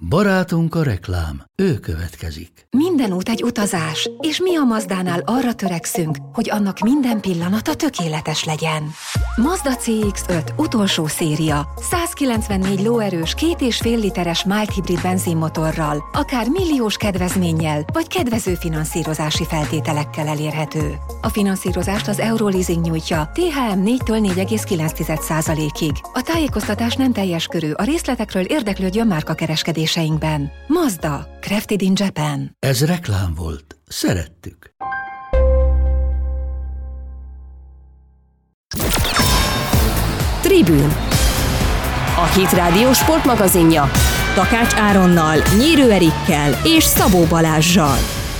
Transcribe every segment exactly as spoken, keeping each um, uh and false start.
Barátunk a reklám, ő következik. Minden út egy utazás, és mi a Mazdánál arra törekszünk, hogy annak minden pillanata tökéletes legyen. Mazda cé iksz öt utolsó széria, százkilencvennégy lóerős, két és fél literes mild hibrid benzinmotorral, akár milliós kedvezménnyel, vagy kedvező finanszírozási feltételekkel elérhető. A finanszírozást az Euroleasing nyújtja té há em négytől négy egész kilenc százalékig. A tájékoztatás nem teljes körű, a részletekről érdeklődjön márkakereskedéseinkben. Mazda, crafted in Japan. Ez reklám volt. Szerettük. Tribün. A Hit Rádió sportmagazinja Takács Áronnal, Nyírő Erikkel és Szabó Balázssal.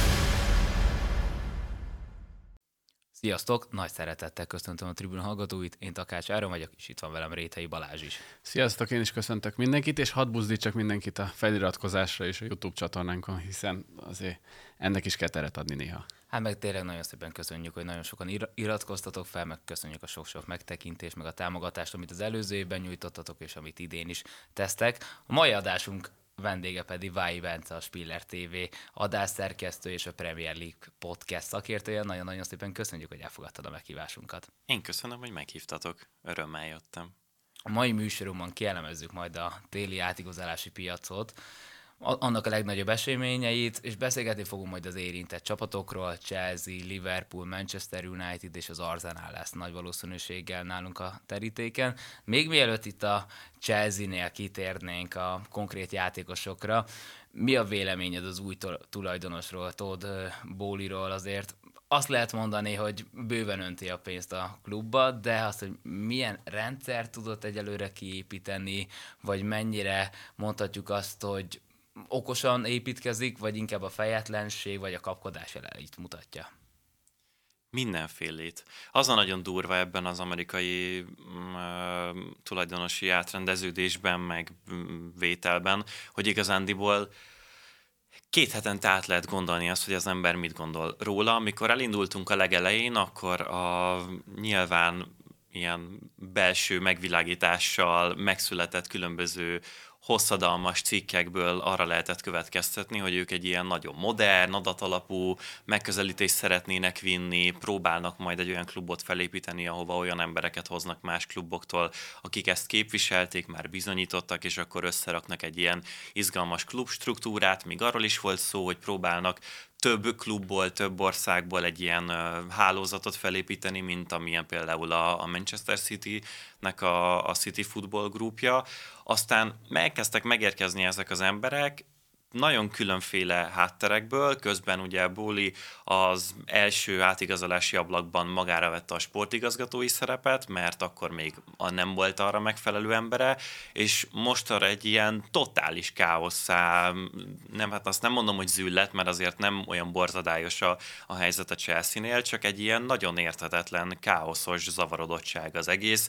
Sziasztok! Nagy szeretettel köszöntöm a Tribün hallgatóit, én Takács Áron vagyok, és itt van velem Réthelyi Balázs is. Sziasztok, én is köszöntök mindenkit, és hadd buzdítsak mindenkit a feliratkozásra és a YouTube csatornánkon, hiszen azért ennek is kell teret adni néha. Hát meg tényleg nagyon szépen köszönjük, hogy nagyon sokan ir- iratkoztatok fel, meg köszönjük a sok-sok megtekintést, meg a támogatást, amit az előző évben nyújtottatok, és amit idén is tesztek. A mai adásunk vendége pedig Vályi Bence, a Spiller té vé adásszerkesztő és a Premier League podcast szakértője. Nagyon-nagyon szépen köszönjük, hogy elfogadtad a meghívásunkat. Én köszönöm, hogy meghívtatok. Örömmel jöttem. A mai műsorunkban kielemezzük majd a téli átigazolási piacot, annak a legnagyobb eseményeit, és beszélgetni fogunk majd az érintett csapatokról. Chelsea, Liverpool, Manchester United és az Arsenal lesz nagy valószínűséggel nálunk a terítéken. Még mielőtt itt a Chelsea-nél kitérnénk a konkrét játékosokra, mi a véleményed az új tulajdonosról, Todd Bowleyról? Azért azt lehet mondani, hogy bőven önti a pénzt a klubba, de azt, hogy milyen rendszert tudott egyelőre kiépíteni, vagy mennyire mondhatjuk azt, hogy okosan építkezik, vagy inkább a fejetlenség, vagy a kapkodás itt mutatja? Mindenfélét. Az a nagyon durva ebben az amerikai uh, tulajdonosi átrendeződésben, meg vételben, hogy igazándiból két hetente át lehet gondolni azt, hogy az ember mit gondol róla. Amikor elindultunk a legelején, akkor a nyilván ilyen belső megvilágítással megszületett különböző hosszadalmas cikkekből arra lehetett következtetni, hogy ők egy ilyen nagyon modern, adatalapú megközelítést szeretnének vinni, próbálnak majd egy olyan klubot felépíteni, ahova olyan embereket hoznak más kluboktól, akik ezt képviselték, már bizonyítottak, és akkor összeraknak egy ilyen izgalmas klubstruktúrát. Még arról is volt szó, hogy próbálnak több klubból, több országból egy ilyen uh, hálózatot felépíteni, mint amilyen például a, a Manchester City-nek a, a City Football Groupja. Aztán megkezdtek megérkezni ezek az emberek, nagyon különféle hátterekből, közben ugye Bowley az első átigazolási ablakban magára vette a sportigazgatói szerepet, mert akkor még nem volt arra megfelelő embere, és most arra egy ilyen totális káosszá, nem, hát azt nem mondom, hogy züllett, mert azért nem olyan borzadályos a, a helyzet a Chelsea-nél, csak egy ilyen nagyon érthetetlen, káoszos zavarodottság az egész.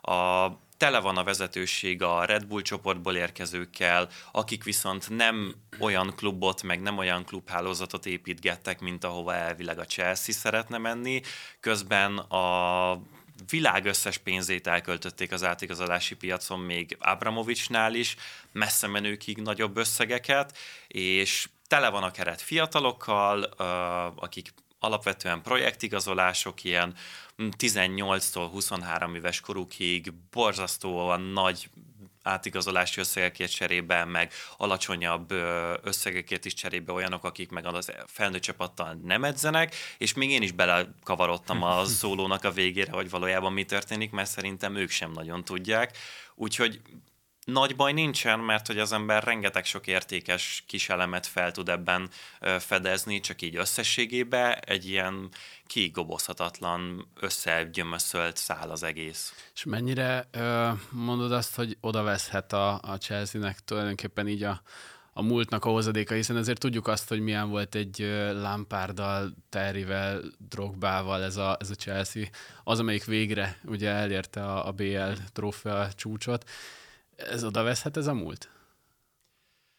A Tele van a vezetőség a Red Bull csoportból érkezőkkel, akik viszont nem olyan klubot, meg nem olyan klubhálózatot építgettek, mint ahova elvileg a Chelsea szeretne menni. Közben a világ összes pénzét elköltötték az átigazolási piacon, még Abramovicsnál is, messze menőkig nagyobb összegeket, és tele van a keret fiatalokkal, akik alapvetően projektigazolások, ilyen tizennyolctól huszonhárom éves korukig borzasztóan nagy átigazolási összegekért cserébe, meg alacsonyabb összegekért is cserébe olyanok, akik meg az felnőtt csapattal nem edzenek, és még én is belekavarodtam a szólónak a végére, hogy valójában mi történik, mert szerintem ők sem nagyon tudják. Úgyhogy nagy baj nincsen, mert hogy az ember rengeteg sok értékes kis elemet fel tud ebben fedezni, csak így összességében egy ilyen kigobozhatatlan, összegyömöszölt szál az egész. És mennyire ö, mondod azt, hogy oda veszhet a, a Chelsea-nek tulajdonképpen így a, a múltnak a hozadéka, hiszen azért tudjuk azt, hogy milyen volt egy Lampárddal, Terryvel, Drogbával ez a, ez a Chelsea, az, amelyik végre ugye elérte a, a bé el trófea csúcsot. Ez oda veszhet ez a múlt?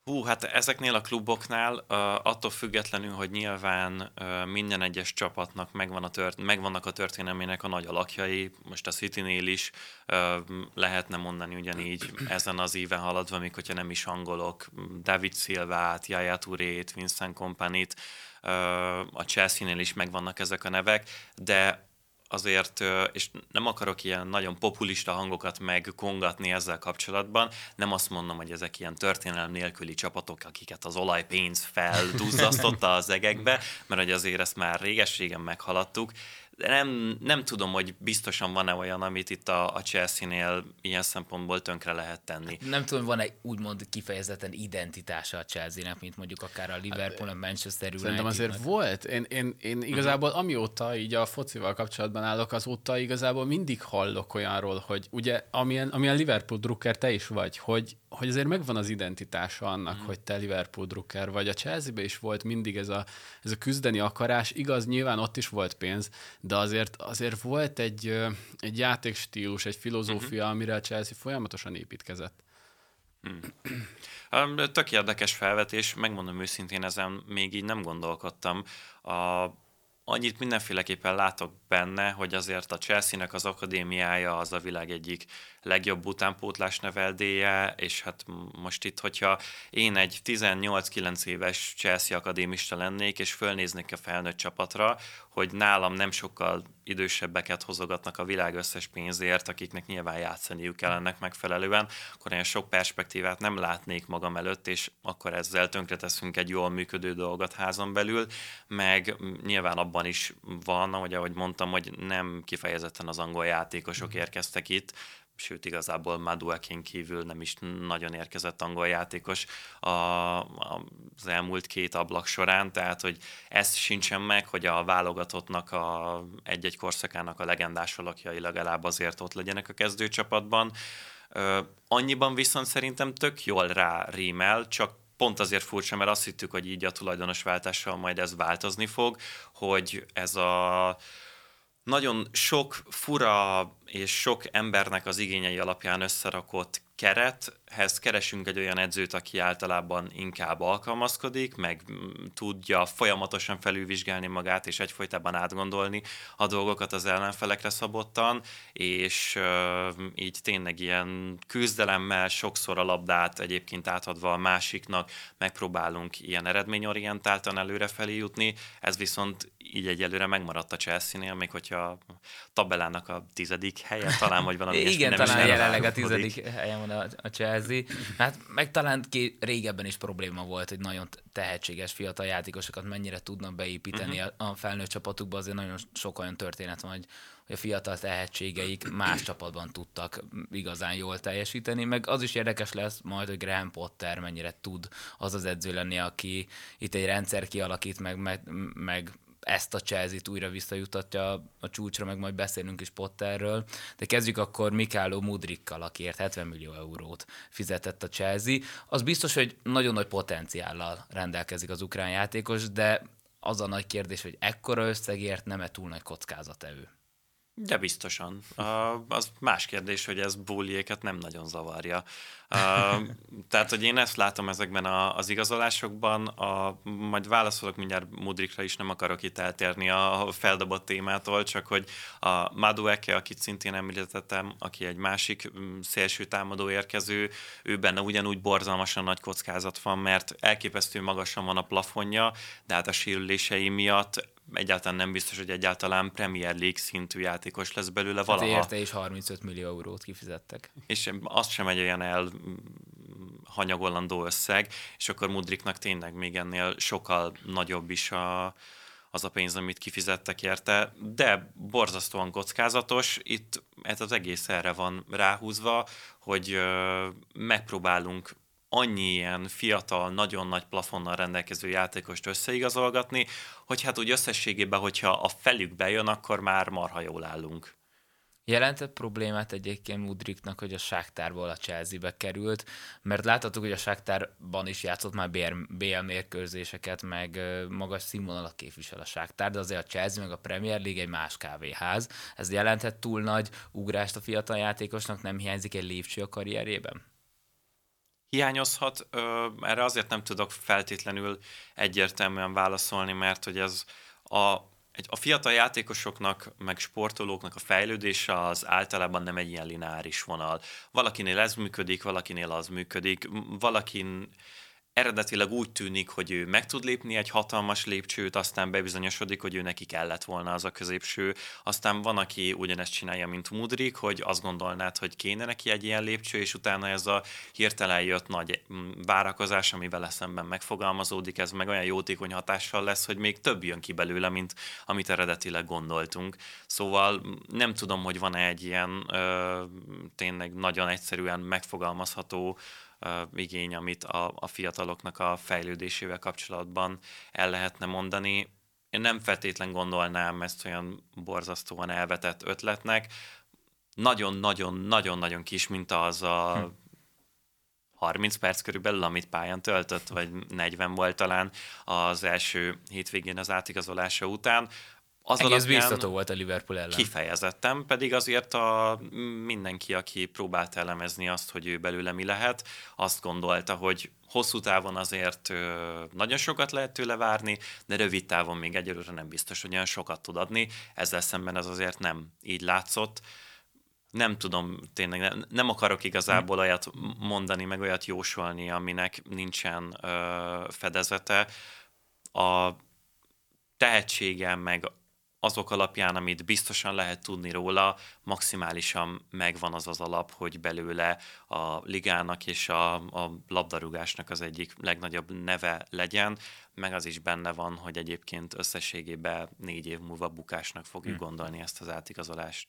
Hú, hát ezeknél a kluboknál uh, attól függetlenül, hogy nyilván uh, minden egyes csapatnak megvan a tört, megvannak a történelmének a nagy alakjai, most a Citynél is uh, lehetne mondani ugyanígy ezen az éven haladva, még hogyha nem is angolok, David Silvát, Yaya Tourét, Vincent Kompanyt, uh, a Chelsea-nél is megvannak ezek a nevek, de azért, és nem akarok ilyen nagyon populista hangokat megkongatni ezzel kapcsolatban, nem azt mondom, hogy ezek ilyen történelem nélküli csapatok, akiket az olajpénz felduzzasztotta az egekbe, mert hogy azért ezt már réges-régen meghaladtuk, de nem, nem tudom, hogy biztosan van-e olyan, amit itt a, a Chelsea-nél ilyen szempontból tönkre lehet tenni. Nem tudom, van egy úgymond kifejezetten identitása a Chelsea-nek, mint mondjuk akár a Liverpool, a Manchester United. Szerintem azért volt. Én, én, én igazából uh-huh. amióta így a focival kapcsolatban állok, azóta igazából mindig hallok olyanról, hogy ugye amilyen, amilyen Liverpool drukker te is vagy, hogy, hogy azért megvan az identitása annak, uh-huh. hogy te Liverpool drukker vagy. A Chelsea-ben is volt mindig ez a, ez a küzdeni akarás. Igaz, nyilván ott is volt pénz, de azért, azért volt egy, egy játékstílus, egy filozófia, uh-huh. amire a Chelsea folyamatosan építkezett. Hmm. Tök érdekes felvetés, megmondom őszintén, ezen még így nem gondolkodtam. A, annyit mindenféleképpen látok benne, hogy azért a Chelsea-nek az akadémiája az a világ egyik legjobb utánpótlás neveldéje, és hát most itt, hogyha én egy tizennyolc-kilenc éves Chelsea akadémista lennék, és fölnéznék a felnőtt csapatra, hogy nálam nem sokkal idősebbeket hozogatnak a világ összes pénzért, akiknek nyilván játszaniuk kell ennek megfelelően, akkor olyan sok perspektívát nem látnék magam előtt, és akkor ezzel tönkreteszünk egy jól működő dolgot házon belül, meg nyilván abban is van, ahogy, ahogy mondtam, hogy nem kifejezetten az angol játékosok érkeztek itt, sőt igazából Maduekén kívül nem is nagyon érkezett angol játékos a, a, az elmúlt két ablak során, tehát hogy ez sincsen meg, hogy a válogatottnak a egy-egy korszakának a legendás alakjai legalább azért ott legyenek a kezdőcsapatban. Ö, annyiban viszont szerintem tök jól rá rímel, csak pont azért furcsa, mert azt hittük, hogy így a tulajdonosváltással majd ez változni fog, hogy ez a nagyon sok fura és sok embernek az igényei alapján összerakott kerethez keresünk egy olyan edzőt, aki általában inkább alkalmazkodik, meg tudja folyamatosan felülvizsgálni magát, és egyfolytában átgondolni a dolgokat az ellenfelekre szabottan, és uh, így tényleg ilyen küzdelemmel, sokszor a labdát egyébként átadva a másiknak megpróbálunk ilyen eredményorientáltan előrefelé jutni, ez viszont így egyelőre megmaradt a Chelsea-nél, még hogyha a tabellának a tizedik helye, talán, hogy valami igen, nem talán is jelenleg a tizedik helyen van a, a Chelsea. Hát meg talán ki, régebben is probléma volt, hogy nagyon tehetséges fiatal játékosokat mennyire tudnak beépíteni uh-huh. a, a felnőtt csapatukba, azért nagyon sok olyan történet van, hogy, hogy a fiatal tehetségeik más csapatban tudtak igazán jól teljesíteni, meg az is érdekes lesz majd, hogy Graham Potter mennyire tud az az edző lenni, aki itt egy rendszer kialakít, meg, meg, meg ezt a Chelsea-t újra visszajutatja a csúcsra, meg majd beszélünk is Potterről, de kezdjük akkor Mykhailo Mudrykkal, akiért hetven millió eurót fizetett a Chelsea. Az biztos, hogy nagyon nagy potenciállal rendelkezik az ukrán játékos, de az a nagy kérdés, hogy ekkora összegért nem-e túl nagy kockázatevő? De biztosan. Uh, az más kérdés, hogy ez Bouliéket nem nagyon zavarja. Uh, tehát, hogy én ezt látom ezekben a, az igazolásokban, a, majd válaszolok mindjárt Mudrykra is, nem akarok itt eltérni a feldobott témától, csak hogy a Madueke, akit szintén említettem, aki egy másik szélső támadó érkező, ő benne ugyanúgy borzalmasan nagy kockázat van, mert elképesztő magasan van a plafonja, de hát a sérülései miatt egyáltalán nem biztos, hogy egyáltalán Premier League szintű játékos lesz belőle valaha. Hát érte is harmincöt millió eurót kifizettek. És azt sem egy olyan elhanyagolandó összeg, és akkor Mudryknak tényleg még ennél sokkal nagyobb is a, az a pénz, amit kifizettek érte, de borzasztóan kockázatos. Itt ez az egész erre van ráhúzva, hogy ö, megpróbálunk annyi ilyen fiatal, nagyon nagy plafonnal rendelkező játékost összeigazolgatni, hogy hát úgy összességében, hogyha a felük bejön, akkor már marha jól állunk. Jelentett problémát egyébként Mudryknak, hogy a Sáktárból a Chelsea-be került, mert láthattuk, hogy a Sáktárban is játszott már bé el mérkőzéseket, meg magas színvonalat képvisel a Sáktár, de azért a Chelsea meg a Premier League egy más kávéház. Ez jelentett túl nagy ugrást a fiatal játékosnak, nem hiányzik egy lépcső a karrierjében? hiányozhat. Erre azért nem tudok feltétlenül egyértelműen válaszolni, mert hogy ez a, egy, a fiatal játékosoknak, meg sportolóknak a fejlődése az általában nem egy ilyen lineáris vonal. Valakinél ez működik, valakinél az működik, valakin eredetileg úgy tűnik, hogy ő meg tud lépni egy hatalmas lépcsőt, aztán bebizonyosodik, hogy ő neki kellett volna az a középső. Aztán van, aki ugyanezt csinálja, mint Mudryk, hogy azt gondolnád, hogy kéne neki egy ilyen lépcső, és utána ez a hirtelen jött nagy várakozás, ami vele szemben megfogalmazódik, ez meg olyan jótékony hatással lesz, hogy még több jön ki belőle, mint amit eredetileg gondoltunk. Szóval nem tudom, hogy van-e egy ilyen ö, tényleg nagyon egyszerűen megfogalmazható Uh, igény, amit a, a fiataloknak a fejlődésével kapcsolatban el lehetne mondani. Én nem feltétlen gondolnám ezt olyan borzasztóan elvetett ötletnek. Nagyon-nagyon-nagyon-nagyon kis minta az a hm. harminc perc körülbelül, amit pályán töltött, vagy negyven volt talán az első hétvégén az átigazolása után. Az egész biztató volt a Liverpool ellen. Kifejezettem, pedig azért a mindenki, aki próbált elemezni azt, hogy ő belőle mi lehet, azt gondolta, hogy hosszú távon azért nagyon sokat lehet tőle várni, de rövid távon még egyelőre nem biztos, hogy olyan sokat tud adni. Ezzel szemben ez azért nem így látszott. Nem tudom, tényleg nem, nem akarok igazából olyat mondani, meg olyat jósolni, aminek nincsen ö, fedezete. A tehetsége, meg azok alapján, amit biztosan lehet tudni róla, maximálisan megvan az az alap, hogy belőle a ligának és a, a labdarúgásnak az egyik legnagyobb neve legyen, meg az is benne van, hogy egyébként összességében négy év múlva bukásnak fogjuk hmm. gondolni ezt az átigazolást.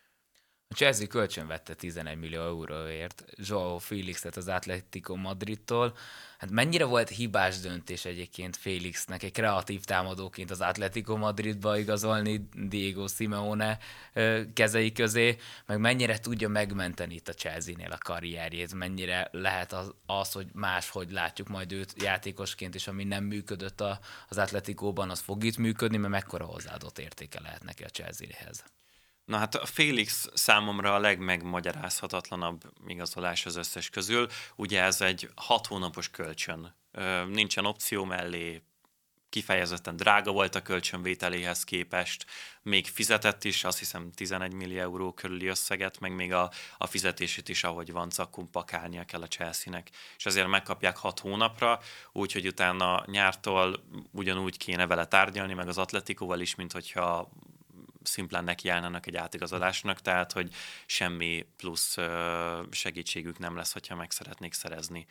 A Chelsea kölcsönvette tizenegy millió euróért Joao Félixet az Atletico Madridtól. Hát mennyire volt hibás döntés egyébként Félixnek egy kreatív támadóként az Atletico Madridba igazolni Diego Simeone kezei közé, meg mennyire tudja megmenteni itt a Chelsea-nél a karrierjét, mennyire lehet az, az, hogy máshogy látjuk majd őt játékosként, és ami nem működött a, az Atleticóban, az fog itt működni, mert mekkora hozzáadott értéke lehet neki a Chelsea-hez. Na hát a Félix számomra a legmegmagyarázhatatlanabb igazolás az összes közül. Ugye ez egy hat hónapos kölcsön. Nincsen opció mellé, kifejezetten drága volt a kölcsönvételéhez képest, még fizetett is, azt hiszem tizenegy millió euró körüli összeget, meg még a, a fizetését is, ahogy van, cakkun pakálnia kell a Chelsea-nek. És azért megkapják hat hónapra, úgyhogy utána nyártól ugyanúgy kéne vele tárgyalni, meg az Atleticóval is, mint hogyha szimplán nekiállnának egy átigazolásnak, tehát hogy semmi plusz segítségük nem lesz, hogyha meg szeretnék szerezni.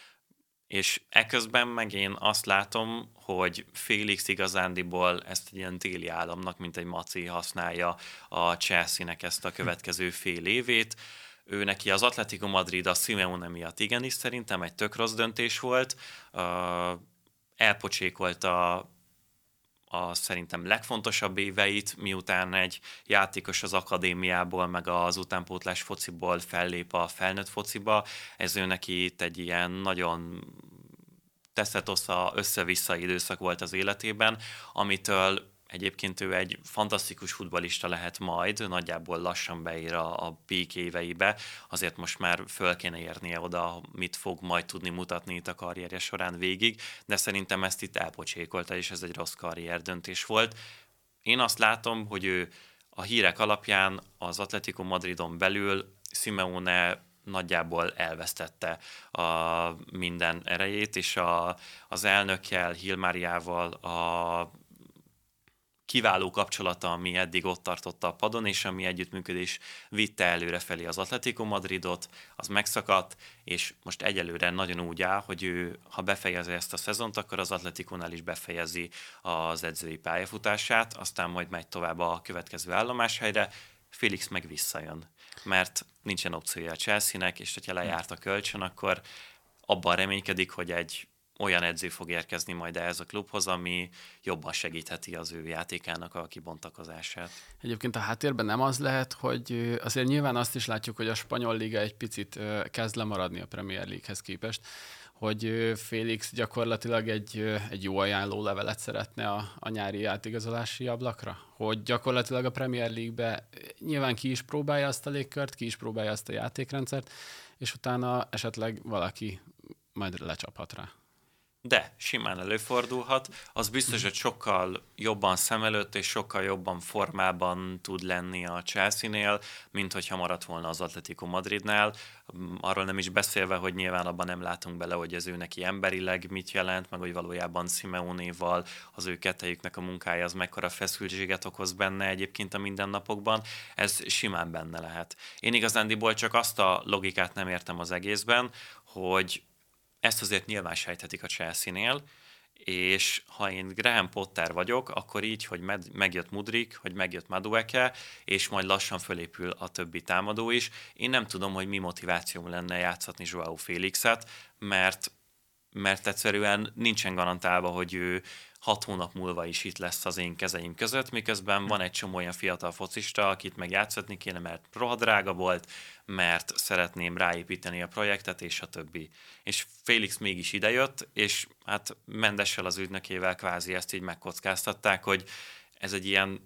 És eközben meg én azt látom, hogy Félix igazándiból ezt egy ilyen téli államnak, mint egy maci használja a Chelsea-nek ezt a következő fél évét. Ő neki az Atletico Madrid a Simeone miatt igenis szerintem egy tök rossz döntés volt. Elpocsékolta a szerintem legfontosabb éveit, miután egy játékos az akadémiából, meg az utánpótlás fociból fellép a felnőtt fociba. Ez ő neki itt egy ilyen nagyon teszetosza, össze-vissza időszak volt az életében, amitől egyébként ő egy fantasztikus futballista lehet majd, nagyjából lassan beér a, a peak éveibe, azért most már föl kéne érnie oda, mit fog majd tudni mutatni itt a karrierje során végig, de szerintem ezt itt elpocsékolta, és ez egy rossz karrierdöntés volt. Én azt látom, hogy ő a hírek alapján az Atletico Madridon belül Simeone nagyjából elvesztette a minden erejét, és a, az elnökkel, Hilmáriával a kiváló kapcsolata, ami eddig ott tartotta a padon, és ami együttműködés vitte előre felé az Atletico Madridot, az megszakadt, és most egyelőre nagyon úgy áll, hogy ő, ha befejezi ezt a szezont, akkor az Atleticónál is befejezi az edzői pályafutását, aztán majd megy tovább a következő állomáshelyre, Félix meg visszajön, mert nincsen opciója a Chelsea-nek, és hogyha lejárt a kölcsön, akkor abban reménykedik, hogy egy olyan edző fog érkezni majd ehhez a klubhoz, ami jobban segítheti az ő játékának a kibontakozását. Egyébként a háttérben nem az lehet, hogy azért nyilván azt is látjuk, hogy a spanyol liga egy picit kezd lemaradni a Premier League-hez képest, hogy Félix gyakorlatilag egy, egy jó ajánló levelet szeretne a, a nyári átigazolási ablakra, hogy gyakorlatilag a Premier League-be nyilván ki is próbálja azt a légkört, ki is próbálja azt a játékrendszert, és utána esetleg valaki majd lecsaphat rá. De simán előfordulhat, az biztos, hogy sokkal jobban szem előtt és sokkal jobban formában tud lenni a Chelsea-nél, mint hogyha maradt volna az Atletico Madridnál. Arról nem is beszélve, hogy nyilván abban nem látunk bele, hogy ez ő neki emberileg mit jelent, meg hogy valójában Simeonéval az ő kettejüknek a munkája az mekkora feszültséget okoz benne egyébként a mindennapokban. Ez simán benne lehet. Én igazándiból csak azt a logikát nem értem az egészben, hogy ezt azért nyilván sejthetik a Chelsea-nél, és ha én Graham Potter vagyok, akkor így, hogy med- megjött Mudryk, hogy megjött Madueke, és majd lassan fölépül a többi támadó is. Én nem tudom, hogy mi motivációm lenne játszatni Joao Félixet, mert, mert egyszerűen nincsen garantálva, hogy ő hat hónap múlva is itt lesz az én kezeim között, miközben van egy csomó olyan fiatal focista, akit meg játszatni kéne, mert rohadt drága volt, mert szeretném ráépíteni a projektet, és a többi. És Félix mégis idejött, és hát Mendessel az ügynökével kvázi ezt így megkockáztatták, hogy ez egy ilyen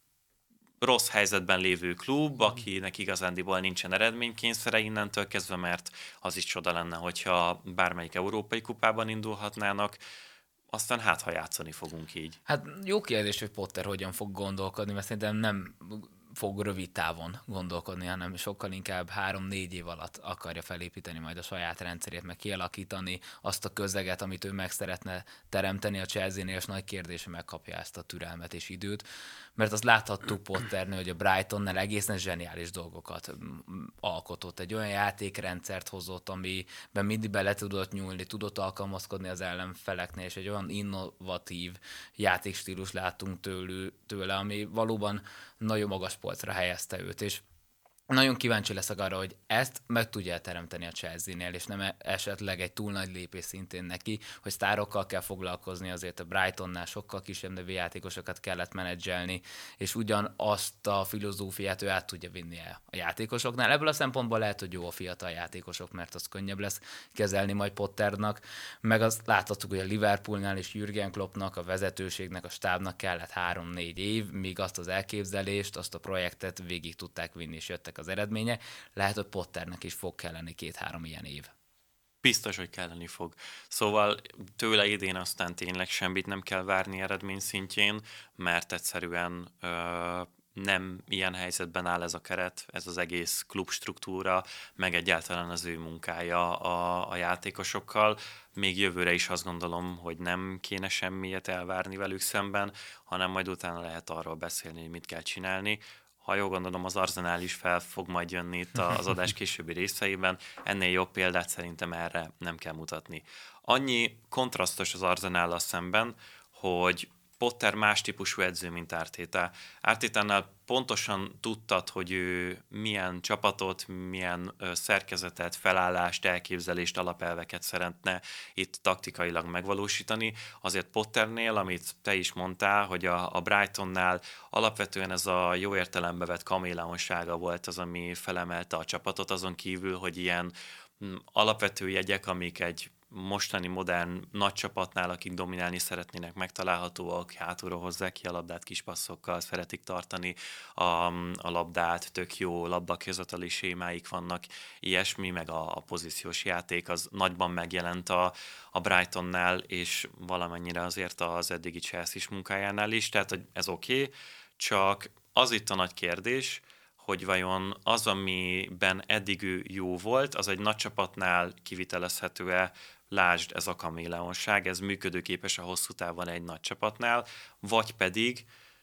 rossz helyzetben lévő klub, akinek igazándiból nincsen eredménykényszere innentől kezdve, mert az is csoda lenne, hogyha bármelyik európai kupában indulhatnának, aztán hát, ha játszani fogunk így. Hát jó kérdés, hogy Potter hogyan fog gondolkodni, mert szerintem nem fog rövid távon gondolkodni, hanem sokkal inkább három-négy év alatt akarja felépíteni majd a saját rendszerét, meg kialakítani azt a közeget, amit ő meg szeretne teremteni a Chelsea-nél, és nagy kérdés, hogy megkapja ezt a türelmet és időt, mert azt láthattuk Potternél, hogy a Brightonnál egészen zseniális dolgokat alkotott, egy olyan játékrendszert hozott, amiben mindig bele tudott nyúlni, tudott alkalmazkodni az ellenfeleknél, és egy olyan innovatív játékstílus láttunk tőlő, tőle, ami valóban nagyon magas polcra helyezte őt, és nagyon kíváncsi leszek arra, hogy ezt meg tudja teremteni a Chelsea-nél, és nem esetleg egy túl nagy lépés szintén neki, hogy sztárokkal kell foglalkozni, azért a Brightonnál sokkal kisebb nevű játékosokat kellett menedzselni, és ugyanazt a filozófiát ő át tudja vinni el a játékosoknál. Ebből a szempontból lehet, hogy jó a fiatal játékosok, mert az könnyebb lesz kezelni majd Potternak, meg azt láthattuk, hogy a Liverpoolnál és Jürgen Kloppnak, a vezetőségnek, a stábnak kellett három-négy év, míg azt az elképzelést, azt a projektet végig tudták vinni, és jöttek az eredménye. Lehet, hogy Potternek is fog kelleni két-három ilyen év. Biztos, hogy kelleni fog. Szóval tőle idén aztán tényleg semmit nem kell várni eredmény szintjén, mert egyszerűen ö, nem ilyen helyzetben áll ez a keret, ez az egész klubstruktúra, meg egyáltalán az ő munkája a, a játékosokkal. Még jövőre is azt gondolom, hogy nem kéne semmiet elvárni velük szemben, hanem majd utána lehet arról beszélni, hogy mit kell csinálni. Ha jól gondolom, az Arsenal is fel fog majd jönni itt az adás későbbi részeiben. Ennél jobb példát szerintem erre nem kell mutatni. Annyi kontrasztos az Arsenállal szemben, hogy Potter más típusú edző, mint Arteta. Artetánál pontosan tudtad, hogy ő milyen csapatot, milyen szerkezetet, felállást, elképzelést, alapelveket szeretne itt taktikailag megvalósítani. Azért Potternél, amit te is mondtál, hogy a, a Brightonnál alapvetően ez a jó értelembe vett kaméleonsága volt az, ami felemelte a csapatot, azon kívül, hogy ilyen m, alapvető jegyek, amik egy mostani modern nagy csapatnál, akik dominálni szeretnének, megtalálhatóak, hátulról hozzák ki a labdát kis passzokkal, szeretik tartani a, a labdát, tök jó labdaközveteli sémáik vannak, ilyesmi, meg a, a pozíciós játék az nagyban megjelent a, a Brightonnál, és valamennyire azért az eddigi Chelsea munkájánál is, tehát hogy ez oké, okay, csak az itt a nagy kérdés, hogy vajon az, amiben eddig ő jó volt, az egy nagy csapatnál kivitelezhető-e, lásd, ez a kaméleonság, ez működőképes a hosszú távon egy nagy csapatnál, vagy pedig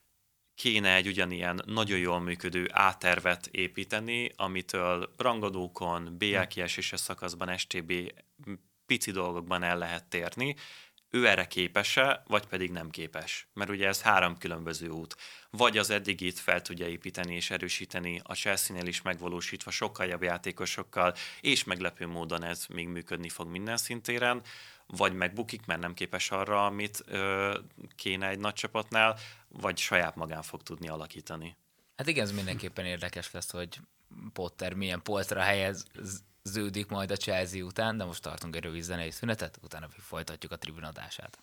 kéne egy ugyanilyen nagyon jól működő A-tervet építeni, amitől rangadókon, bé el kieséses szakaszban, es té bé pici dolgokban el lehet térni. Ő erre képes-e, vagy pedig nem képes? Mert ugye ez három különböző út. Vagy az eddigit fel tudja építeni és erősíteni, a Chelsea-nél is megvalósítva sokkal jobb játékosokkal, és meglepő módon ez még működni fog minden szintéren, vagy megbukik, mert nem képes arra, amit ö, kéne egy nagy csapatnál, vagy saját magán fog tudni alakítani. Hát igen, ez mindenképpen érdekes lesz, hogy Potter milyen polcra helyez ződik majd a Chelsea után, de most tartunk egy rövid zenei szünetet, utána folytatjuk a tribünadását.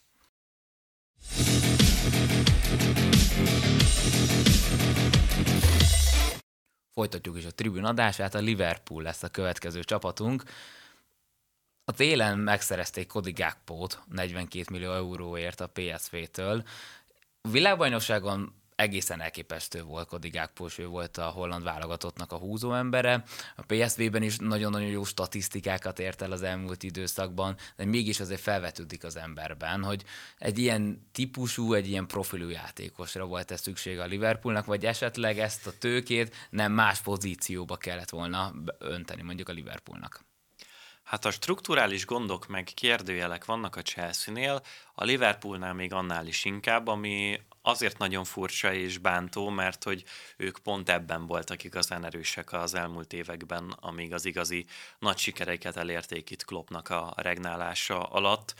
Folytatjuk is a tribünadását, a Liverpool lesz a következő csapatunk. A télen megszerezték Cody Gakpót negyvenkét millió euróért a pé es vé-től. A világbajnokságon egészen elképesztő volt Cody Gakpo, ő volt a holland válogatottnak a húzóembere. A pé es vé-ben is nagyon-nagyon jó statisztikákat ért el az elmúlt időszakban, de mégis azért felvetődik az emberben, hogy egy ilyen típusú, egy ilyen profilú játékosra volt ez szüksége a Liverpoolnak, vagy esetleg ezt a tőkét nem más pozícióba kellett volna önteni mondjuk a Liverpoolnak. Hát a strukturális gondok meg kérdőjelek vannak a Chelsea-nél, a Liverpoolnál még annál is inkább, ami azért nagyon furcsa és bántó, mert hogy ők pont ebben voltak igazán erősek az elmúlt években, amíg az igazi nagy sikereket elérték itt Kloppnak a regnálása alatt.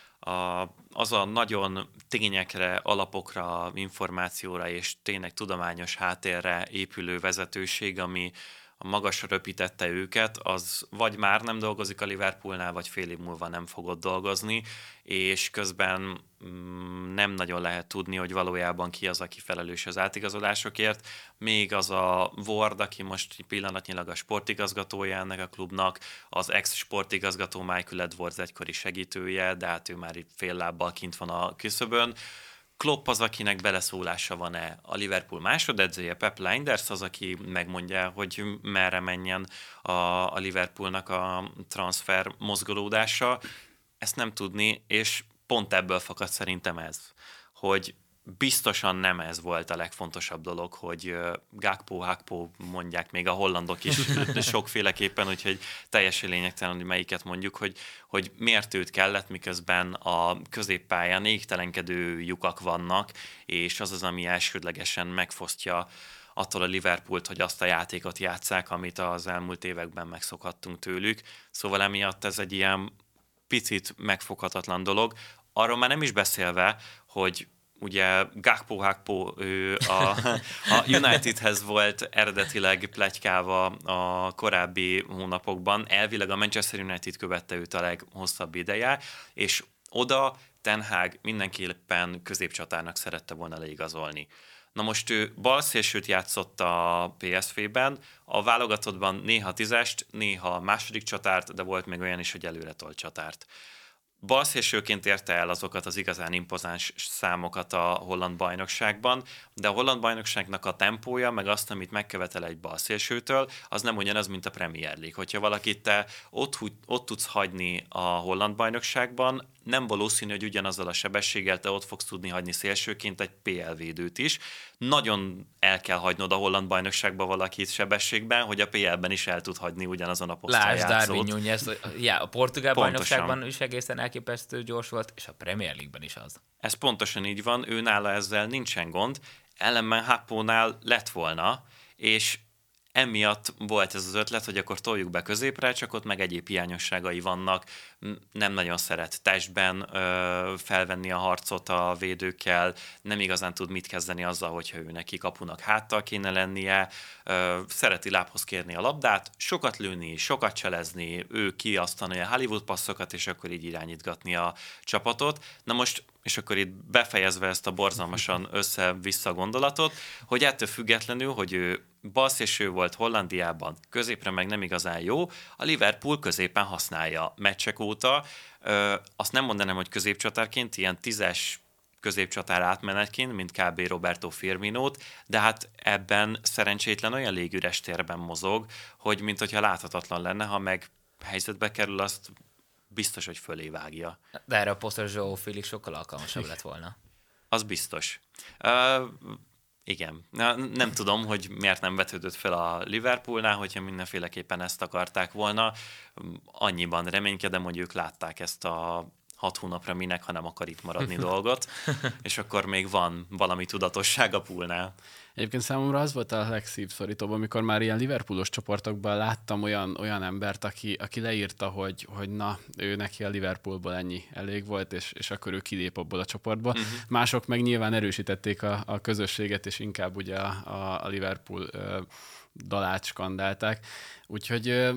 A, az a nagyon tényekre, alapokra, információra és tényleg tudományos háttérre épülő vezetőség, ami a magasra röpítette őket, az vagy már nem dolgozik a Liverpoolnál, vagy fél év múlva nem fogod dolgozni, és közben mm, nem nagyon lehet tudni, hogy valójában ki az, aki felelős az átigazolásokért. Még az a Ward, aki most pillanatnyilag a sportigazgatója ennek a klubnak, az ex-sportigazgató Michael Edwards egykori segítője, de hát ő már itt fél lábbal kint van a küszöbön. Klopp az, akinek beleszólása van-e. A Liverpool másodedzője, Pep Lijnders az, aki megmondja, hogy merre menjen a, a Liverpoolnak a transfer mozgolódása. Ezt nem tudni, és pont ebből fakad szerintem ez, hogy biztosan nem ez volt a legfontosabb dolog, hogy Gakpo, Hakpo mondják még a hollandok is sokféleképpen, úgyhogy teljesen lényegtelen, hogy melyiket mondjuk, hogy, hogy miért őt kellett, miközben a középpályán égtelenkedő lyukak vannak, és az az, ami elsődlegesen megfosztja attól a Liverpoolt, hogy azt a játékot játsszák, amit az elmúlt években megszokhattunk tőlük. Szóval emiatt ez egy ilyen picit megfoghatatlan dolog. Arról már nem is beszélve, hogy ugye Gakpo Hakpo ő a, a Unitedhez volt eredetileg pletykálva a korábbi hónapokban, elvileg a Manchester United követte őt a leghosszabb ideje, és oda Ten Hag mindenképpen középcsatárnak szerette volna leigazolni. Na most ő balszélsőt játszott a pé es vé-ben, a válogatottban néha tízest, néha második csatárt, de volt még olyan is, hogy előretolt csatárt. Balszélsőként érte el azokat az igazán impozáns számokat a holland bajnokságban, de a holland bajnokságnak a tempója, meg azt, amit megkövetel egy balszélsőtől, az nem ugyanaz, mint a Premier League. Hogyha valakit te ott, ott tudsz hagyni a holland bajnokságban, nem valószínű, hogy ugyanazzal a sebességgel te ott fogsz tudni hagyni szélsőként egy pé el védőt is. Nagyon el kell hagynod a holland bajnokságba valakit sebességben, hogy a pé el-ben is el tud hagyni ugyanazon a poszton játszót. Lásd Darwin Núñez, ja, a portugál Pontosan. bajnokságban is egészen elképesztő gyors volt, és a Premier League-ben is az. Ez pontosan így van, ő nála ezzel nincsen gond, ellenben Hakpónál lett volna, és emiatt volt ez az ötlet, hogy akkor toljuk be középre, csak ott meg egyéb hiányosságai vannak, nem nagyon szeret testben ö, felvenni a harcot a védőkkel, nem igazán tud mit kezdeni azzal, hogyha ő neki kapunak háttal kéne lennie, ö, szereti lábhoz kérni a labdát, sokat lőni, sokat cselezni, ő kiasztani a Hollywood passzokat, és akkor így irányítgatni a csapatot. Na most, és akkor itt befejezve ezt a borzalmasan össze-vissza gondolatot, hogy ettől függetlenül, hogy ő balszélső volt Hollandiában, középre meg nem igazán jó, a Liverpool középen használja meccsek óta. Ö, azt nem mondanám, hogy középcsatárként, ilyen tízes középcsatár átmenetként, mint kb. Roberto Firminót, de hát ebben szerencsétlen olyan légüres térben mozog, hogy mint hogyha láthatatlan lenne, ha meg helyzetbe kerül, azt biztos, hogy fölé vágja. De erre a posztra João Félix sokkal alkalmasabb lett volna. Az biztos. Uh, igen. Na, nem tudom, hogy miért nem vetődött fel a Liverpoolnál, hogyha mindenféleképpen ezt akarták volna. Annyiban reménykedem, hogy ők látták ezt a hat hónapra minek, ha nem akar itt maradni dolgot, és akkor még van valami tudatosság a poolnál. Egyébként számomra az volt a legszívszorítóbb, amikor már ilyen Liverpoolos csoportokban láttam olyan, olyan embert, aki, aki leírta, hogy, hogy na, ő neki a Liverpoolból ennyi elég volt, és, és akkor ő kilép abból a csoportból. Uh-huh. Mások meg nyilván erősítették a, a közösséget, és inkább ugye a, a, a Liverpool ö, dalát skandálták. Úgyhogy ö,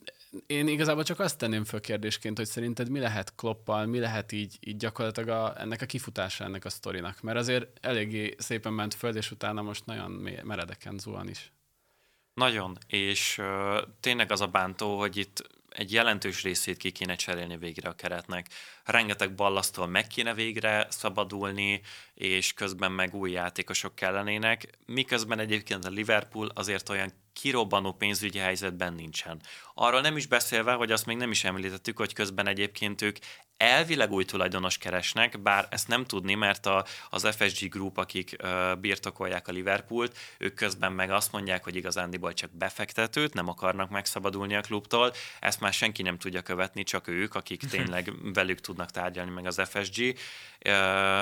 én igazából csak azt tenném föl kérdésként, hogy szerinted mi lehet Kloppal, mi lehet így, így gyakorlatilag a, ennek a kifutása ennek a sztorinak? Mert azért eléggé szépen ment föl, és utána most nagyon meredeken zuhan is. Nagyon, és uh, tényleg az a bántó, hogy itt egy jelentős részét ki kéne cserélni végre a keretnek. Rengeteg ballasztól meg kéne végre szabadulni, és közben meg új játékosok kellenének, miközben egyébként a Liverpool azért olyan kirobbanó pénzügyi helyzetben nincsen. Arról nem is beszélve, hogy azt még nem is említettük, hogy közben egyébként ők elvileg új tulajdonos keresnek, bár ezt nem tudni, mert a, az ef es gé Group, akik uh, birtokolják a Liverpoolt, ők közben meg azt mondják, hogy igazándiból csak befektetőt, nem akarnak megszabadulni a klubtól. Ezt már senki nem tudja követni, csak ők, akik tényleg velük tudnak tárgyalni, meg az ef es gé. Uh,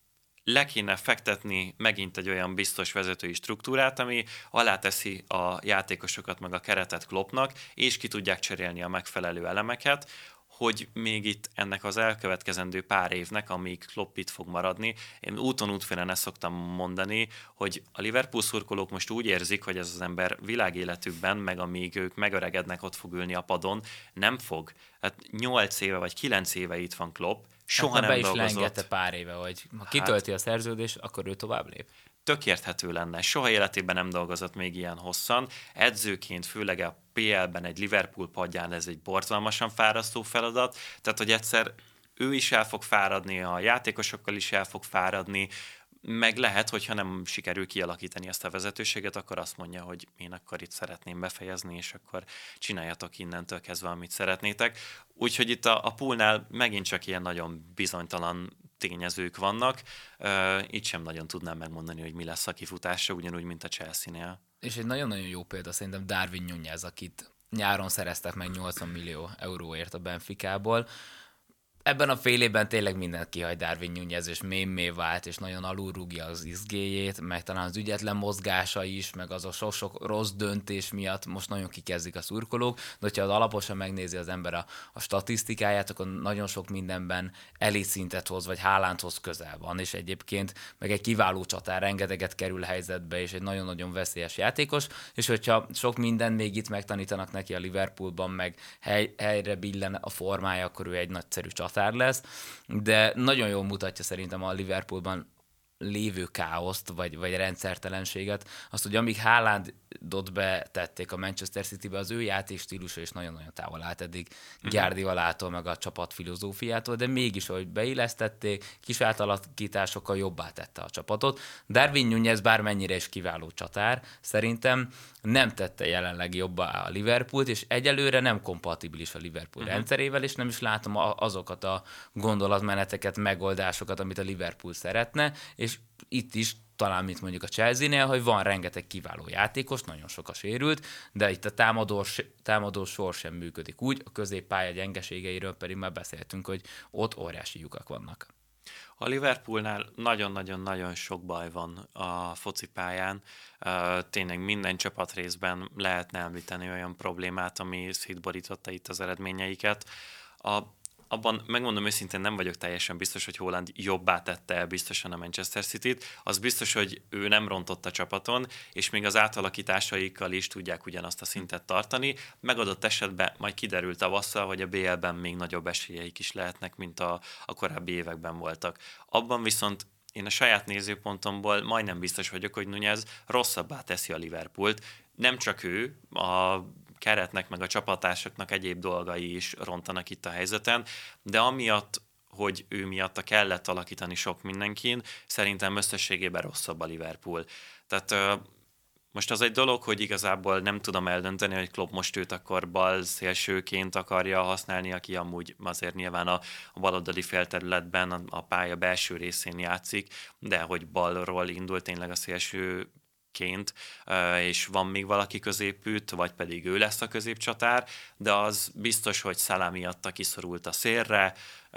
le kéne fektetni megint egy olyan biztos vezetői struktúrát, ami aláteszi a játékosokat, meg a keretet Kloppnak, és ki tudják cserélni a megfelelő elemeket, hogy még itt ennek az elkövetkezendő pár évnek, amíg Klopp itt fog maradni, én úton útfélen ezt szoktam mondani, hogy a Liverpool szurkolók most úgy érzik, hogy ez az ember világéletükben, meg amíg ők megöregednek, ott fog ülni a padon, nem fog. Hát nyolc éve vagy kilenc éve itt van Klopp, soha hát, nem be dolgozott. Be is lengette pár éve, hogy ha kitölti hát, a szerződést, akkor ő tovább lép. Tök érthető lenne. Soha életében nem dolgozott még ilyen hosszan. Edzőként, főleg a pé el-ben egy Liverpool padján ez egy borzalmasan fárasztó feladat. Tehát, hogy egyszer ő is el fog fáradni, a játékosokkal is el fog fáradni, meg lehet, hogyha nem sikerül kialakítani ezt a vezetőséget, akkor azt mondja, hogy én akkor itt szeretném befejezni, és akkor csináljatok innentől kezdve, amit szeretnétek. Úgyhogy itt a, a poolnál megint csak ilyen nagyon bizonytalan tényezők vannak. Uh, itt sem nagyon tudnám megmondani, hogy mi lesz a kifutása, ugyanúgy, mint a Chelsea-nél. És egy nagyon-nagyon jó példa szerintem Darwin Núñez, akit nyáron szereztek meg nyolcvan millió euróért a Benficából. Ebben a fél évben tényleg mindent kihagy Darwin Núñez, és mémmé vált, és nagyon alulrúgja az izgéjét, meg talán az ügyetlen mozgása is, meg az a sok-sok rossz döntés miatt most nagyon kikezdik a szurkolók, de hogyha az alaposan megnézi az ember a, a statisztikáját, akkor nagyon sok mindenben elitszintet hoz, vagy Haalandhoz közel van, és egyébként meg egy kiváló csatár, rengeteget kerül helyzetbe, és egy nagyon-nagyon veszélyes játékos, és hogyha sok mindent még itt megtanítanak neki a Liverpoolban, meg hely, helyre billen a formája, akkor ő egy nagyszerű csatár lesz, de nagyon jól mutatja szerintem a Liverpoolban lévő káoszt, vagy, vagy rendszertelenséget, azt, hogy amíg Haalandot betették a Manchester Citybe, az ő játékstílusa is nagyon-nagyon távol állt eddig Guardiolától, meg a csapat filozófiától, de mégis, ahogy beillesztették, kis átalakításokkal jobbá tette a csapatot. Darwin Núñez bármennyire is kiváló csatár, szerintem nem tette jelenleg jobbá a Liverpoolt, és egyelőre nem kompatibilis a Liverpool uh-huh. rendszerével, és nem is látom azokat a gondolatmeneteket, megoldásokat, amit a Liverpool szeretne, és itt is talán, mint mondjuk a Chelsea-nél, hogy van rengeteg kiváló játékos, nagyon sok a sérült, de itt a támadó, támadó sor sem működik úgy, a középpálya gyengeségeiről pedig már beszéltünk, hogy ott óriási lyukak vannak. A Liverpoolnál nagyon-nagyon-nagyon sok baj van a focipályán. Tényleg minden csapatrészben lehetne említeni olyan problémát, ami szétborította itt az eredményeiket. A Abban megmondom őszintén, nem vagyok teljesen biztos, hogy Haaland jobbá tette el biztosan a Manchester Cityt. Az biztos, hogy ő nem rontott a csapaton, és még az átalakításaikkal is tudják ugyanazt a szintet tartani. Megadott esetben majd kiderült tavasszal, hogy a bé el-ben még nagyobb esélyeik is lehetnek, mint a, a korábbi években voltak. Abban viszont én a saját nézőpontomból majdnem biztos vagyok, hogy Núñez rosszabbá teszi a Liverpoolt. Nem csak ő, a keretnek, meg a csapattársaknak egyéb dolgai is rontanak itt a helyzeten, de amiatt, hogy ő miatta kellett alakítani sok mindenkin, szerintem összességében rosszabb a Liverpool. Tehát most az egy dolog, hogy igazából nem tudom eldönteni, hogy Klopp most őt akkor bal szélsőként akarja használni, aki amúgy azért nyilván a, a baloldali félterületben, a, a pálya belső részén játszik, de hogy balról indul tényleg a szélső ként, és van még valaki középütt, vagy pedig ő lesz a középcsatár, de az biztos, hogy Salah miatt kiszorult a szélre,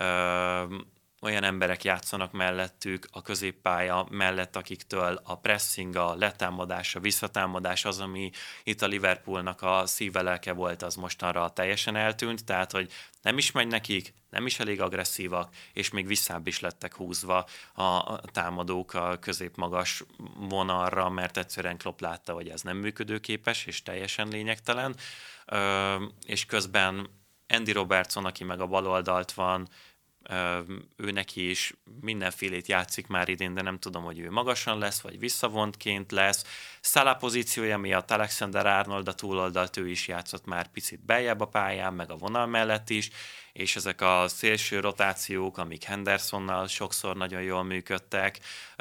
olyan emberek játszanak mellettük, a középpálya mellett, akiktől a pressing, a letámadás, a visszatámadás az, ami itt a Liverpoolnak a szívelelke volt, az mostanra teljesen eltűnt, tehát, hogy nem is megy nekik, nem is elég agresszívak, és még visszább is lettek húzva a támadók a középmagas vonalra, mert egyszerűen Klopp látta, hogy ez nem működőképes, és teljesen lényegtelen, és közben Andy Robertson, aki meg a bal oldalt van, ő neki is mindenfélét játszik már idén, de nem tudom, hogy ő magasan lesz, vagy visszavontként lesz. Salah pozíciója miatt Alexander-Arnold a túloldalt ő is játszott már picit beljebb a pályán, meg a vonal mellett is, és ezek a szélső rotációk, amik Hendersonnal sokszor nagyon jól működtek,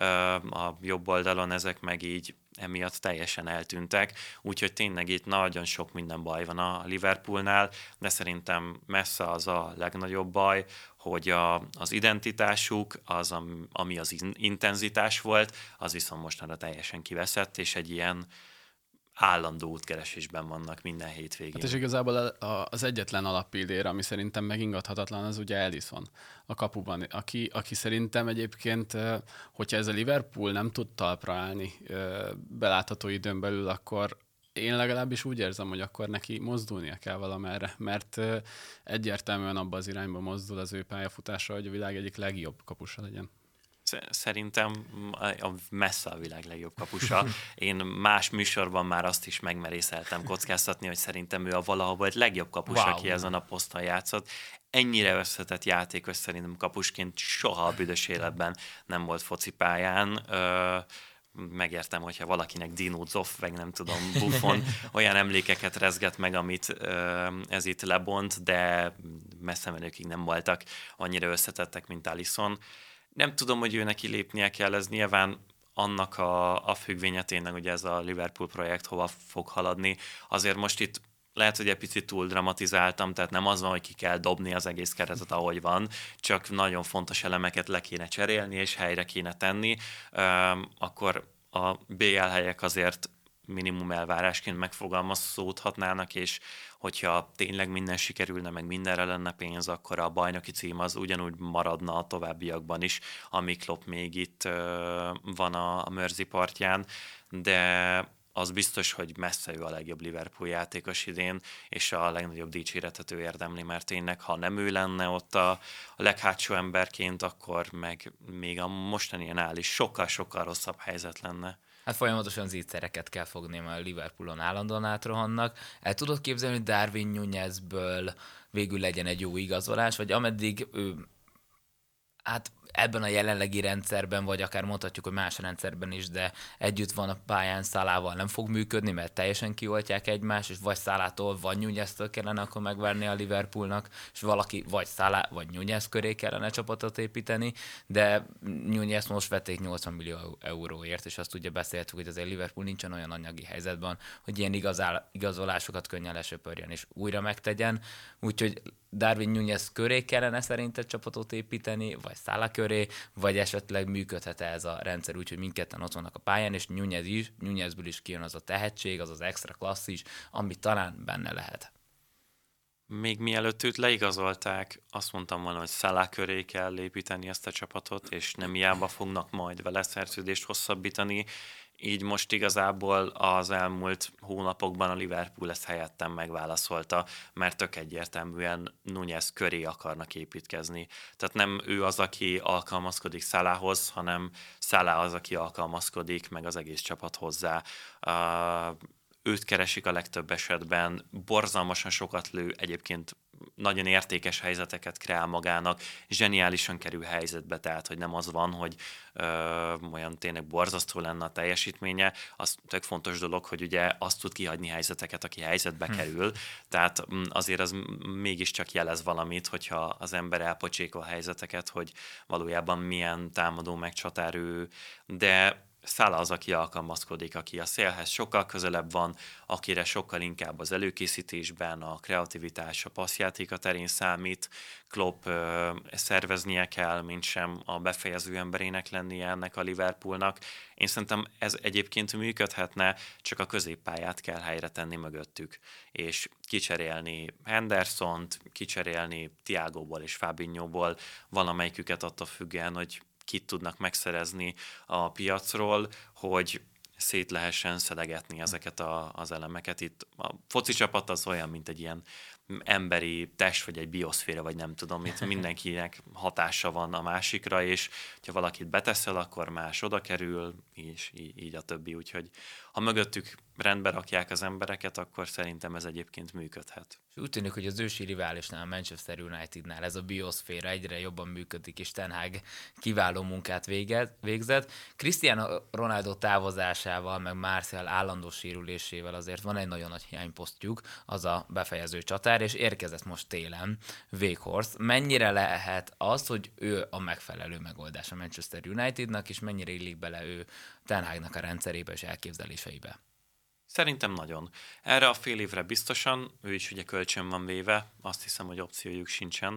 a jobb oldalon ezek meg így emiatt teljesen eltűntek, úgyhogy tényleg itt nagyon sok minden baj van a Liverpoolnál, de szerintem messze az a legnagyobb baj, hogy a, az identitásuk, az, ami az intenzitás volt, az viszont mostanra teljesen kiveszett, és egy ilyen állandó útkeresésben vannak minden hétvégén. Hát és igazából az egyetlen alappillér, ami szerintem megingathatatlan, az ugye Alisson a kapuban, aki, aki szerintem egyébként, hogyha ez a Liverpool nem tud talpra állni belátható időn belül, akkor én legalábbis úgy érzem, hogy akkor neki mozdulnia kell valamerre, mert egyértelműen abba az irányba mozdul az ő pályafutása, hogy a világ egyik legjobb kapusa legyen. Szerintem a messze a világ legjobb kapusa. Én más műsorban már azt is megmerészeltem kockáztatni, hogy szerintem ő a valaha volt legjobb kapus, wow. aki ezen a poszton játszott. Ennyire összetett játékos szerintem kapusként soha a büdös életben nem volt focipályán. Megértem, hogyha valakinek Dino Zoff, meg nem tudom, Buffon olyan emlékeket rezget meg, amit ez itt lebont, de messze menőkig nem voltak annyira összetettek, mint Alisson. Nem tudom, hogy ő neki lépnie kell, ez nyilván annak a, a függvénye tényleg, hogy ez a Liverpool projekt hova fog haladni. Azért most itt lehet, hogy egy picit túl dramatizáltam, tehát nem az van, hogy ki kell dobni az egész keretet, ahogy van, csak nagyon fontos elemeket le kéne cserélni, és helyre kéne tenni. Üm, akkor a bé el helyek azért minimum elvárásként megfogalmazódhatnának, és hogyha tényleg minden sikerülne, meg mindenre lenne pénz, akkor a bajnoki cím az ugyanúgy maradna a továbbiakban is, amíg Klopp még itt uh, van a, a Mersey partján, de az biztos, hogy messze ő a legjobb Liverpool játékos idén, és a legnagyobb dicséretet ő érdemli, mert tényleg, ha nem ő lenne ott a, a leghátsó emberként, akkor meg még a mostanilyenál is sokkal-sokkal rosszabb helyzet lenne. Hát folyamatosan zígyszereket kell fogni, mert a Liverpoolon állandóan átrohannak. El tudod képzelni, hogy Darwin Núñezből végül legyen egy jó igazolás, vagy ameddig ő, hát ebben a jelenlegi rendszerben, vagy akár mondhatjuk, hogy más rendszerben is, de együtt van a pályán Salahval, nem fog működni, mert teljesen kioltják egymást, és vagy Salától, vagy Núñeztől kellene akkor megvárni a Liverpoolnak, és valaki vagy Salah, vagy Núñez köré kellene csapatot építeni, de Núñez most vették nyolcvan millió euróért, és azt ugye beszéltük, hogy azért Liverpool nincsen olyan anyagi helyzetben, hogy ilyen igazál, igazolásokat könnyen lesöpörjen és újra megtegyen, úgyhogy Darwin Núñez köré kellene szerinted csapatot építeni, vagy Salah köré, vagy esetleg működhet ez a rendszer úgy, hogy mindketten ott vannak a pályán, és Núñez is, Núñezből is kijön az a tehetség, az az extra klasszis, ami talán benne lehet. Még mielőtt őt leigazolták, azt mondtam volna, hogy Salah köré kell építeni ezt a csapatot, és nem hiába fognak majd vele szerződést hosszabbítani. Így most igazából az elmúlt hónapokban a Liverpool ezt helyettem megválaszolta, mert tök egyértelműen Núñez köré akarnak építkezni. Tehát nem ő az, aki alkalmazkodik Salahhoz, hanem Salah az, aki alkalmazkodik, meg az egész csapat hozzá. Uh, őt keresik a legtöbb esetben, borzalmasan sokat lő, egyébként nagyon értékes helyzeteket kreál magának, zseniálisan kerül helyzetbe, tehát hogy nem az van, hogy ö, olyan tényleg borzasztó lenne a teljesítménye, az tök fontos dolog, hogy ugye azt tud kihagyni helyzeteket, aki helyzetbe hm. kerül, tehát azért az mégiscsak jelez valamit, hogyha az ember elpocsékol helyzeteket, hogy valójában milyen támadó meg csatárő, de Salah az, aki alkalmazkodik, aki a szélhez sokkal közelebb van, akire sokkal inkább az előkészítésben, a kreativitás, a passzjátéka terén számít. Klopp ö, szerveznie kell, mint sem a befejező emberének lennie ennek a Liverpoolnak. Én szerintem ez egyébként működhetne, csak a középpályát kell helyre tenni mögöttük. És kicserélni Hendersont, kicserélni Thiagoból és Fabinhoból, valamelyiküket attól függően, hogy kit tudnak megszerezni a piacról, hogy szét lehessen szedegetni ezeket a, az elemeket. Itt a foci csapat az olyan, mint egy ilyen emberi test, vagy egy bioszféra, vagy nem tudom, itt mindenkinek hatása van a másikra, és ha valakit beteszel, akkor más oda kerül, és így, így a többi. Úgyhogy ha mögöttük rendbe rakják az embereket, akkor szerintem ez egyébként működhet. És úgy tűnik, hogy az ősi riválisnál, a Manchester Unitednál ez a bioszféra egyre jobban működik, és Ten Hag kiváló munkát végez, végzett. Cristiano Ronaldo távozásával, meg Martial állandó sérülésével azért van egy nagyon nagy hiányposztjuk, az a befejező csatár, és érkezett most télen Weghorst. Mennyire lehet az, hogy ő a megfelelő megoldás a Manchester Unitednak, és mennyire illik bele ő Ten Hagnak a rendszerébe és elképzeléseibe? Szerintem nagyon. Erre a fél évre biztosan, ő is ugye kölcsön van véve, azt hiszem, hogy opciójuk sincsen,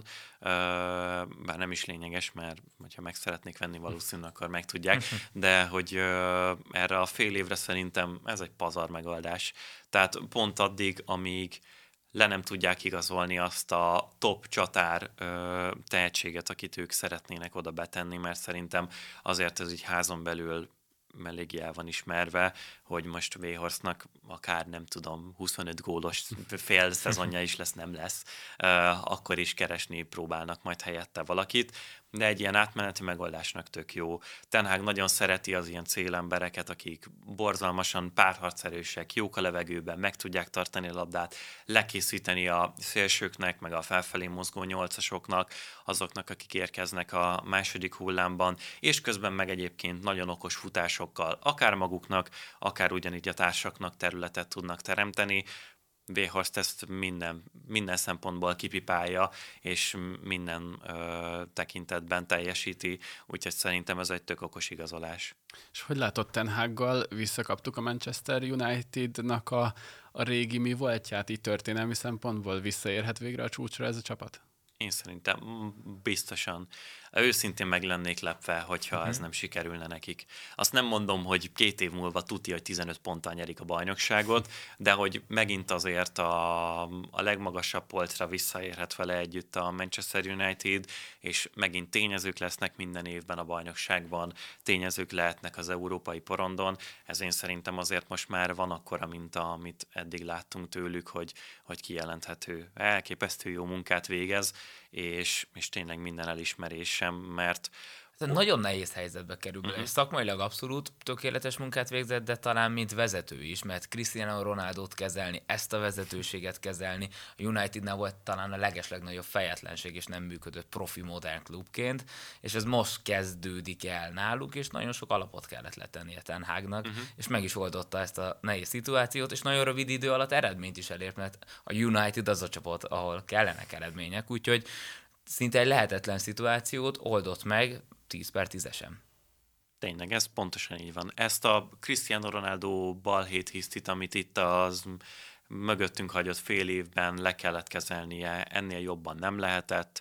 bár nem is lényeges, mert ha meg szeretnék venni valószínűleg, akkor meg tudják, de hogy erre a fél évre szerintem ez egy pazar megoldás. Tehát pont addig, amíg le nem tudják igazolni azt a top csatár tehetséget, akit ők szeretnének oda betenni, mert szerintem azért ez így házon belül eléggé el van ismerve, hogy most Weghorstnak akár nem tudom, huszonöt gólos fél szezonja is lesz, nem lesz, uh, akkor is keresni próbálnak majd helyette valakit, de egy ilyen átmeneti megoldásnak tök jó. Ten Hag nagyon szereti az ilyen célembereket, akik borzalmasan párharcerősek, jók a levegőben, meg tudják tartani a labdát, lekészíteni a szélsőknek, meg a felfelé mozgó nyolcasoknak, azoknak, akik érkeznek a második hullámban, és közben meg egyébként nagyon okos futásokkal, akár maguknak, akár ugyanígy a társaknak területet tudnak teremteni. Weghorst ezt minden, minden szempontból kipipálja, és minden ö, tekintetben teljesíti, úgyhogy szerintem ez egy tök okos igazolás. És hogy látod, Ten Haggal visszakaptuk a Manchester Unitednak a, a régi mi voltját, így történelmi szempontból visszaérhet végre a csúcsra ez a csapat? Én szerintem biztosan. Őszintén meg lennék lepve, hogyha uh-huh. ez nem sikerülne nekik. Azt nem mondom, hogy két év múlva tuti, hogy tizenöt ponttal nyerik a bajnokságot, de hogy megint azért a, a legmagasabb polcra visszaérhet vele együtt a Manchester United, és megint tényezők lesznek minden évben a bajnokságban, tényezők lehetnek az európai porondon. Ez én szerintem azért most már van akkora minta, amit eddig láttunk tőlük, hogy, hogy kijelenthető. Elképesztő jó munkát végez, és, és tényleg minden elismerésem, mert nagyon nehéz helyzetbe kerül bele, uh-huh. és szakmailag abszolút tökéletes munkát végzett, de talán mint vezető is, mert Cristiano Ronaldót kezelni, ezt a vezetőséget kezelni, a Unitednál volt talán a legeslegnagyobb fejetlenség, és nem működött profi modern klubként, és ez most kezdődik el náluk, és nagyon sok alapot kellett letennie Ten Hagnak, uh-huh. és meg is oldotta ezt a nehéz szituációt, és nagyon rövid idő alatt eredményt is elért, mert a United az a csapat, ahol kellenek eredmények, úgyhogy szinte egy lehetetlen szituációt oldott meg tíz per tízesen. Tényleg, ez pontosan így van. Ezt a Cristiano Ronaldo balhét hisztit, amit itt az mögöttünk hagyott fél évben le kellett kezelnie, ennél jobban nem lehetett.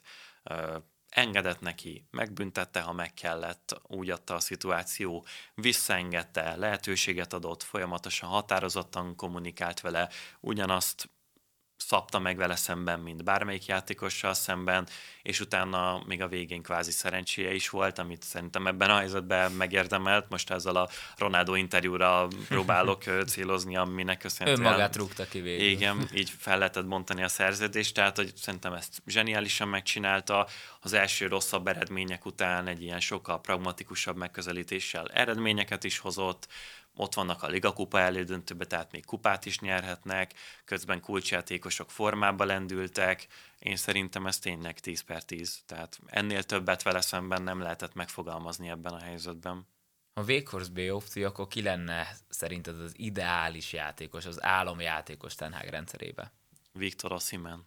Engedett neki, megbüntette, ha meg kellett, úgy adta a szituáció, visszaengedte, lehetőséget adott, folyamatosan határozottan kommunikált vele, ugyanazt szabta meg vele szemben, mint bármelyik játékossal szemben, és utána még a végén kvázi szerencséje is volt, amit szerintem ebben a helyzetben megérdemelt. Most ezzel a Ronaldo interjúra próbálok célozni, aminek köszönhetően... Önmagát rúgta ki végül. Igen, így fel lehetett bontani a szerződést, tehát hogy szerintem ezt zseniálisan megcsinálta. Az első rosszabb eredmények után egy ilyen sokkal pragmatikusabb megközelítéssel eredményeket is hozott, ott vannak a Ligakupa elődöntőbe, tehát még kupát is nyerhetnek, közben kulcsjátékosok formába lendültek. Én szerintem ez tényleg tíz per tíz, tehát ennél többet vele szemben nem lehetett megfogalmazni ebben a helyzetben. Ha Weghorst B-opció, akkor ki lenne szerinted az ideális játékos, az álomjátékos Ten Hag rendszerébe? Viktor Osimhen.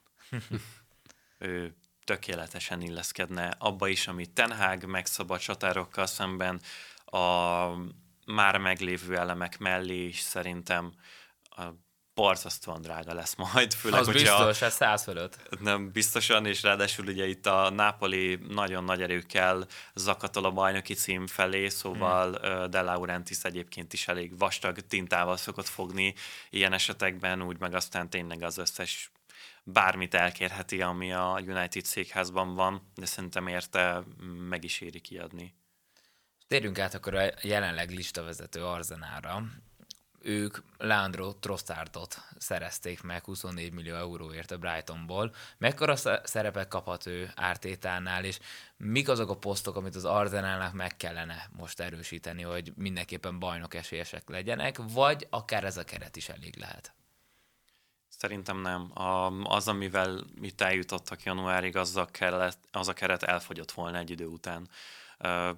Ő tökéletesen illeszkedne abba is, amit Ten Hag megszabad csatárokkal szemben, a már meglévő elemek mellé is szerintem a borzasztóan drága lesz majd. Főleg, az biztos, ez száz fölött. Nem biztosan, és ráadásul ugye itt a Napoli nagyon nagy erőkkel zakatol a bajnoki cím felé, szóval hmm. De Laurentiis egyébként is elég vastag tintával szokott fogni ilyen esetekben, úgy meg aztán tényleg az összes bármit elkérheti, ami a United székházban van, de szerintem érte meg is éri kiadni. Térjünk át akkor a jelenleg listavezető Arsenalra. ők Leandro Trossardot szerezték meg huszonnégy millió euróért a Brightonból. Mekkora szerepet kaphat ő Artétánál, és mik azok a posztok, amit az Arsenalnak meg kellene most erősíteni, hogy mindenképpen bajnok esélyesek legyenek, vagy akár ez a keret is elég lehet? Szerintem nem. A, az, amivel itt eljutottak januárig, az a, kellett, az a keret elfogyott volna egy idő után. Uh,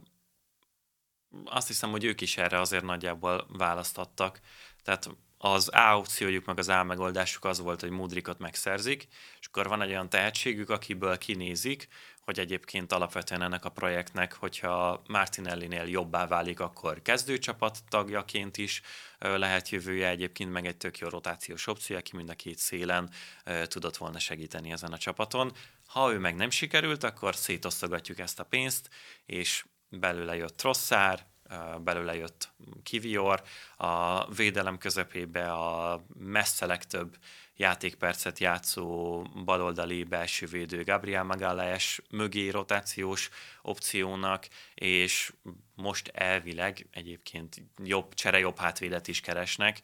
azt hiszem, hogy ők is erre azért nagyjából választottak. Tehát az A opciójuk, meg az A megoldásuk az volt, hogy Mudrikot megszerzik, és akkor van egy olyan tehetségük, akiből kinézik, hogy egyébként alapvetően ennek a projektnek, hogyha Martinellinél jobbá válik, akkor kezdőcsapat tagjaként is lehet jövője, egyébként meg egy tök jó rotációs opció, aki mind a két szélen tudott volna segíteni ezen a csapaton. Ha ő meg nem sikerült, akkor szétosztogatjuk ezt a pénzt, és belőle jött Trossard, belőle jött Kivior, a védelem közepébe a messze legtöbb játékpercet játszó baloldali belső védő Gabriel Magalhães mögé rotációs opciónak, és most elvileg egyébként jobb, csere jobb hátvédet is keresnek,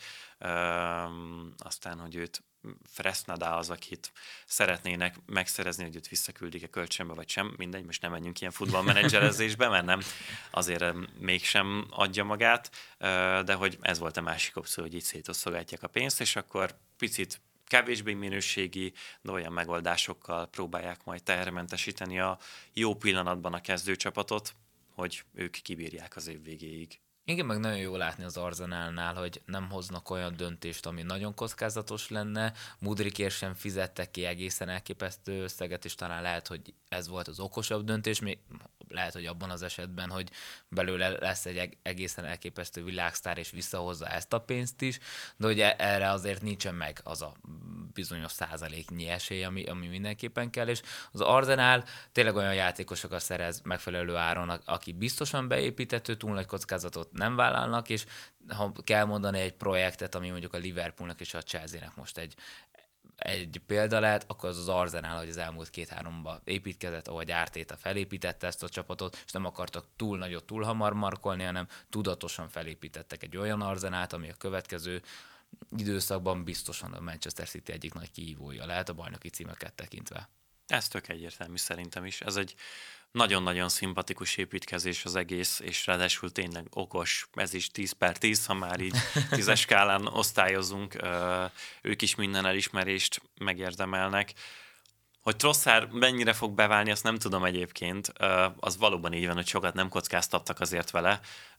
Üm, aztán, hogy őt Fresnada az, akit szeretnének megszerezni, hogy őt visszaküldik-e kölcsönbe, vagy sem, mindegy, most nem menjünk ilyen futballmenedzserezésbe, mert nem, azért mégsem adja magát, de hogy ez volt a másik opció, hogy így szétosztogatják a pénzt, és akkor picit kevésbé minőségi, de olyan megoldásokkal próbálják majd tehermentesíteni a jó pillanatban a kezdőcsapatot, hogy ők kibírják az év végéig. Igen, meg nagyon jó látni az Arsenalnál, hogy nem hoznak olyan döntést, ami nagyon kockázatos lenne. Mudrikért sem fizettek ki egészen elképesztő összeget, és talán lehet, hogy ez volt az okosabb döntés, még lehet, hogy abban az esetben, hogy belőle lesz egy egészen elképesztő világsztár, és visszahozza ezt a pénzt is, de ugye erre azért nincsen meg az a bizonyos százaléknyi esély, ami, ami mindenképpen kell, és az Arsenal tényleg olyan játékosokat szerez megfelelő áron, aki biztosan beépítető, túl nagy kockázatot nem vállalnak, és ha kell mondani egy projektet, ami mondjuk a Liverpoolnak és a Chelsea-nek most egy, egy példa lehet, akkor az az Arsenal, hogy az elmúlt két-háromban építkezett, ahogy Artéta felépítette ezt a csapatot, és nem akartak túl nagyot, túl hamar markolni, hanem tudatosan felépítettek egy olyan Arsenalt, ami a következő időszakban biztosan a Manchester City egyik nagy kihívója lehet a bajnoki címeket tekintve. Ez tök egyértelmű szerintem is. Ez egy nagyon-nagyon szimpatikus építkezés az egész, és ráadásul tényleg okos, ez is tíz per tíz, ha már így tízes skálán osztályozunk, ők is minden elismerést megérdemelnek. Hogy Trossard mennyire fog beválni, azt nem tudom egyébként, az valóban így van, hogy sokat nem kockáztattak azért vele,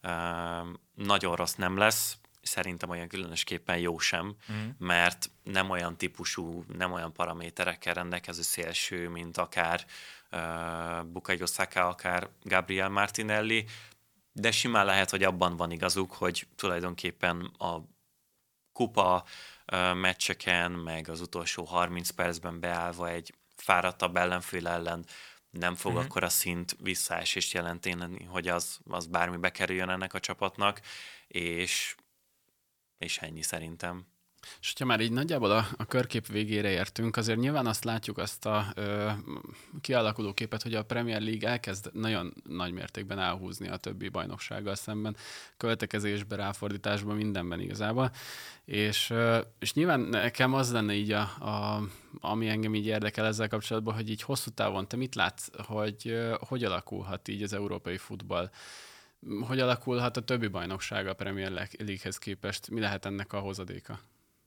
nagyon rossz nem lesz, szerintem olyan különösképpen jó sem, mm. mert nem olyan típusú, nem olyan paraméterekkel rendelkező szélső, mint akár uh, Bukayo Saka, akár Gabriel Martinelli, de simán lehet, hogy abban van igazuk, hogy tulajdonképpen a kupa uh, meccseken, meg az utolsó harminc percben beállva egy fáradtabb ellenfél ellen nem fog mm-hmm. akkor a szint visszaesést jelenteni, hogy az, az bármi bekerüljön ennek a csapatnak, és és ennyi szerintem. És hogyha már így nagyjából a, a körkép végére értünk, azért nyilván azt látjuk, azt a ö, kialakuló képet, hogy a Premier League elkezd nagyon nagy mértékben elhúzni a többi bajnoksággal szemben, költekezésben, ráfordításban, mindenben igazából. És, ö, és nyilván nekem az lenne így, a, a, ami engem így érdekel ezzel kapcsolatban, hogy így hosszú távon te mit látsz, hogy ö, hogy alakulhat így az európai futball? Hogy alakulhat a többi bajnokság a Premier League-hez képest? Mi lehet ennek a hozadéka?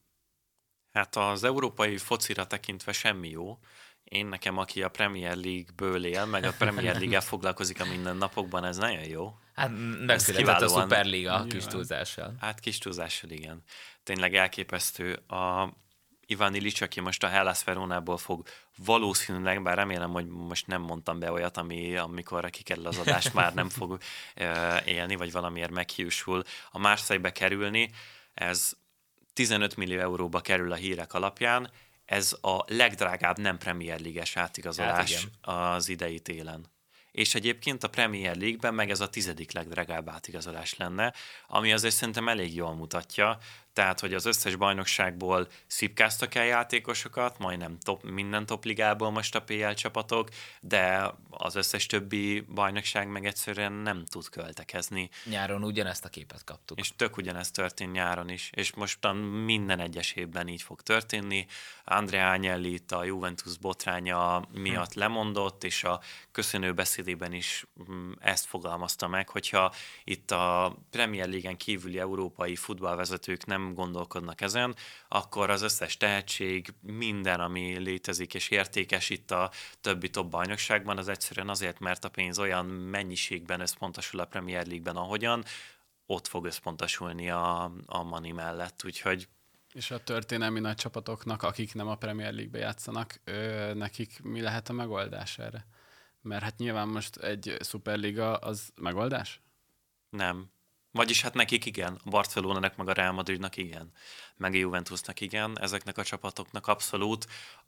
Hát az európai focira tekintve semmi jó. Én nekem, aki a Premier League-ből él, meg a Premier League-el foglalkozik a mindennapokban, ez nagyon jó. Hát megszületett a Superliga kis túlzással. Hát kis túlzással, igen. Tényleg elképesztő. A Ivan Ilic, aki most a Hellas Veronából fog valószínűleg, bár remélem, hogy most nem mondtam be olyat, ami, amikor kikerül az adás, már nem fog uh, élni, vagy valamiért meghiúsul, a Marseille-be kerülni. Ez tizenöt millió euróba kerül a hírek alapján. Ez a legdrágább nem Premier League-es átigazolás hát az idei télen. És egyébként a Premier League-ben meg ez a tizedik legdrágább átigazolás lenne, ami azért szerintem elég jól mutatja. Tehát, hogy az összes bajnokságból szipkáztak el játékosokat, majdnem top, minden topligából most a pé el csapatok, de az összes többi bajnokság meg egyszerűen nem tud költekezni. Nyáron ugyanezt a képet kaptuk. És tök ugyanezt történt nyáron is, és mostan minden egyes évben így fog történni. Andrea Agnelli itt a Juventus botránya miatt hm. lemondott, és a köszönő beszédében is ezt fogalmazta meg, hogyha itt a Premier League-en kívüli európai futballvezetők nem gondolkodnak ezen, akkor az összes tehetség, minden, ami létezik és értékes itt a többi top bajnokságban, az egyszerűen azért, mert a pénz olyan mennyiségben összpontosul a Premier League-ben, ahogyan, ott fog összpontosulni a, a money mellett, úgyhogy és a történelmi nagy csapatoknak, akik nem a Premier League-be játszanak, ö, nekik mi lehet a megoldás erre? Mert hát nyilván most egy szuperliga az megoldás? Nem. Vagyis hát nekik igen, a Barcelonának meg a Real Madridnak igen, meg a Juventusnak igen, ezeknek a csapatoknak abszolút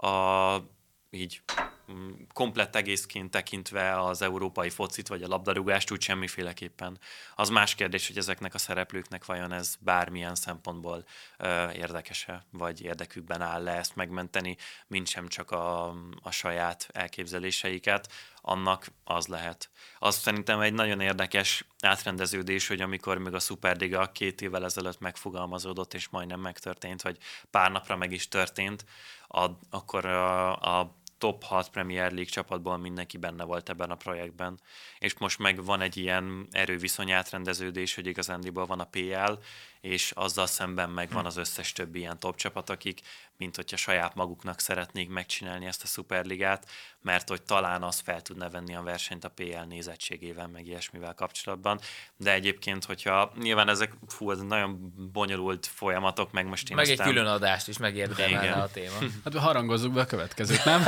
a így komplett egészként tekintve az európai focit vagy a labdarúgást úgy semmiféleképpen. Az más kérdés, hogy ezeknek a szereplőknek vajon ez bármilyen szempontból ö, érdekese, vagy érdekükben áll le ezt megmenteni, mint sem csak a, a saját elképzeléseiket, annak az lehet. Az szerintem egy nagyon érdekes átrendeződés, hogy amikor még a Superliga két évvel ezelőtt megfogalmazódott, és majdnem megtörtént, hogy pár napra meg is történt, a, akkor a, a top hat Premier League csapatból mindenki benne volt ebben a projektben. És most meg van egy ilyen erőviszony átrendeződés, hogy igazándiból van a pé el, és azzal szemben meg van az összes többi ilyen top csapat, akik, mint hogyha saját maguknak szeretnék megcsinálni ezt a szuperligát, mert hogy talán az fel tudna venni a versenyt a pé el nézettségével, meg ilyesmivel kapcsolatban. De egyébként, hogyha nyilván ezek, fú, ez nagyon bonyolult folyamatok, meg most én meg aztán... egy külön adást is megérdemelne a téma. Hát harangozzuk be a következőt, nem?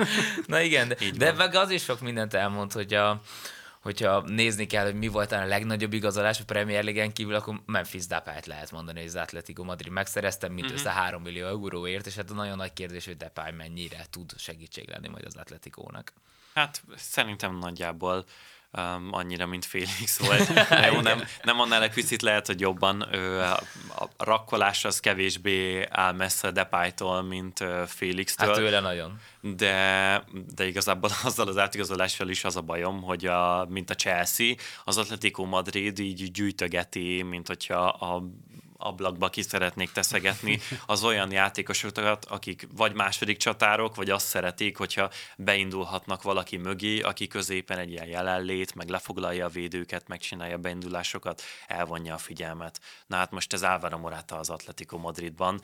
Na igen, de, de meg az is sok mindent elmond, hogy a hogyha nézni kell, hogy mi volt a legnagyobb igazolás a Premier League-en kívül, akkor Memphis Depayt lehet mondani, hogy az Atletico Madrid megszerezte, mint össze uh-huh. három millió euróért, és hát a nagyon nagy kérdés, hogy Depay mennyire tud segítség lenni majd az Atleticónak. Hát szerintem nagyjából um, annyira, mint Félix volt. Jó, nem, nem annál egy picit lehet, hogy jobban ö, a, a rakkolás az kevésbé áll messze Depaytól, mint ö, Félixtől. Hát tőle nagyon. De, de igazából azzal az átigazolással is az a bajom, hogy a, mint a Chelsea, az Atletico Madrid így gyűjtögeti, mint hogyha a ablakba ki szeretnék teszegetni az olyan játékosokat, akik vagy második csatárok, vagy azt szeretik, hogyha beindulhatnak valaki mögé, aki középen egy ilyen jelenlét, meg lefoglalja a védőket, megcsinálja a beindulásokat, elvonja a figyelmet. Na hát most ez Álvaro Morata az Atletico Madridban.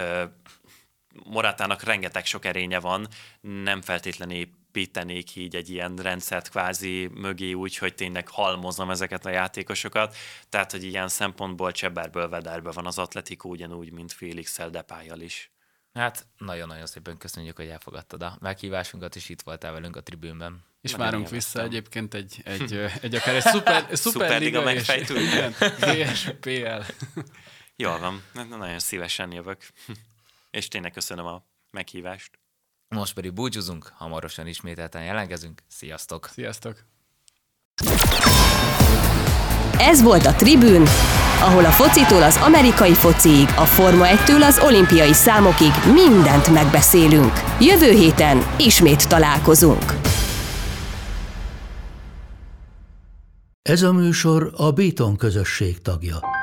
Moratának rengeteg sok erénye van, nem feltétlenül építenék így egy ilyen rendszert kvázi mögé úgy, hogy tényleg halmozom ezeket a játékosokat. Tehát, hogy ilyen szempontból cseberből vederbe van az Atletico ugyanúgy, mint Félix-el, Depayjal is. Hát nagyon-nagyon szépen köszönjük, hogy elfogadtad a meghívásunkat, és itt voltál velünk a tribűnben. És várunk vissza vettem. Egyébként egy, egy, egy akár egy szuper, szuperliga megfejtő. vé es pé el. Jól van, nagyon szívesen jövök. És tényleg köszönöm a meghívást. Most pedig búcsúzunk, hamarosan ismételten jelentkezünk. Sziasztok! Sziasztok! Ez volt a Tribűn, ahol a focitól az amerikai fociig, a Forma egytől az olimpiai számokig mindent megbeszélünk. Jövő héten ismét találkozunk. Ez a műsor a Béton közösség tagja.